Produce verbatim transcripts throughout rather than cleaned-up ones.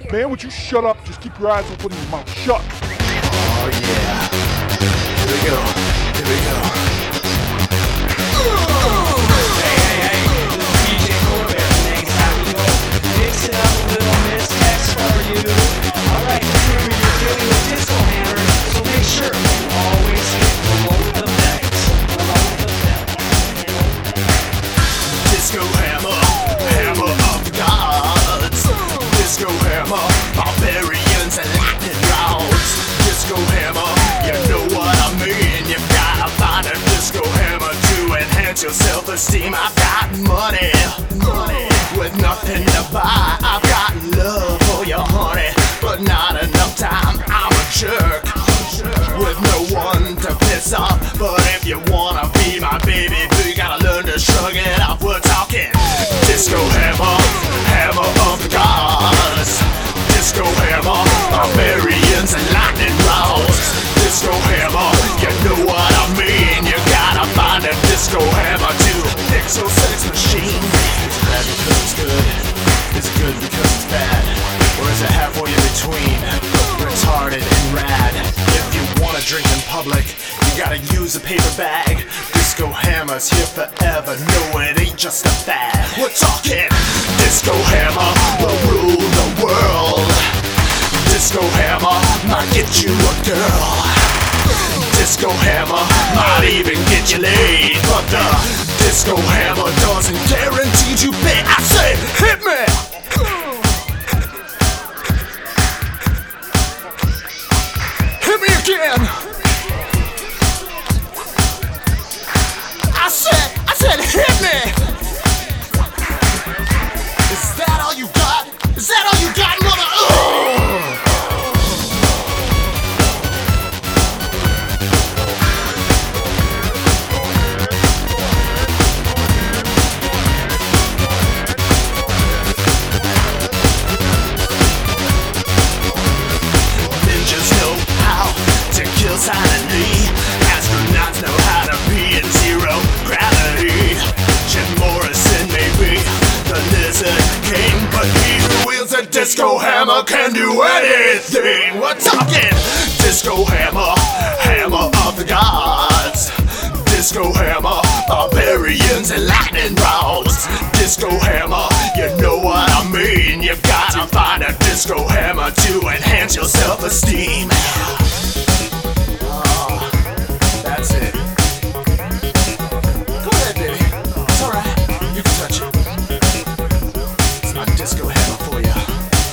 Man, would you shut up? Just keep your eyes open and your mouth shut. Oh yeah. Here we go. Here we go. Hey, hey, hey. This is D J Corbett. Next time we go. Mix it up a little, Miss X for you. Alright, remember you're dealing with Disco Hammer, so make sure you always hit below the decks. Below the decks. Disco Hammer, hammer of the gods. Disco Hammer, barbarians and lightning rods. Disco Hammer, you know what I mean. You gotta find a Disco Hammer to enhance your self-esteem. I've got money, money with nothing to buy. I've got love for you, honey, but not enough time. I'm a jerk with no one to piss off. But if you wanna be my baby, you gotta learn to shrug it off. We're talking Disco Hammer, hammer of the gods. Disco Hammer, barbarians and lightning rods. Disco Hammer, you know what I mean. You gotta find a Disco Hammer to fix your sex machine. Is it bad because it's good? Is it good because it's bad? Or is it halfway in between? Retarded and rad. If you wanna drink in public, you gotta use a paper bag. Disco Hammer's here forever. No, it ain't just a fad. We're talking Disco Hammer will rule the world. Disco Hammer might get you a girl. Disco Hammer might even get you laid. But the Disco Hammer doesn't guarantee you pay. I say, hit me! Hit me again! I said, I said, hit me! Is that all you got? Is that all you got, mother? Ugh! Ninjas know how to kill silently. Astronauts know how to be in zero gravity. Jim Morrison may be the Lizard King, but he who wields a Disco Hammer can do anything. We're talking Disco Hammer, hammer of the gods. Disco Hammer, barbarians and lightning rods. Disco Hammer, you know what I mean. You gotta find a Disco Hammer to enhance your self-esteem. Oh, that's it. Go ahead, baby. It's alright. You can touch it. It's my Disco Hammer for you.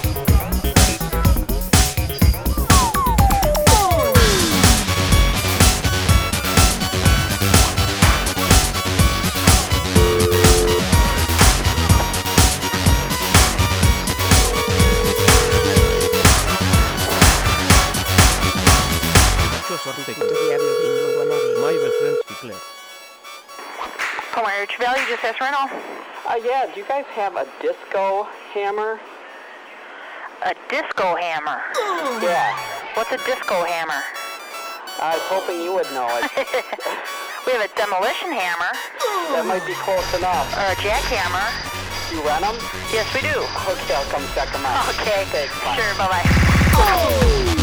Commerce Valley, just ask rental. Uh, yeah, do you guys have a Disco Hammer? A Disco Hammer? Yeah. What's a Disco Hammer? I was hoping you would know it. We have a Demolition Hammer. That might be close enough. Or a Jackhammer. You rent them? Yes, we do. Okay, I'll come check them out. Okay, Thanks, bye. sure, bye-bye.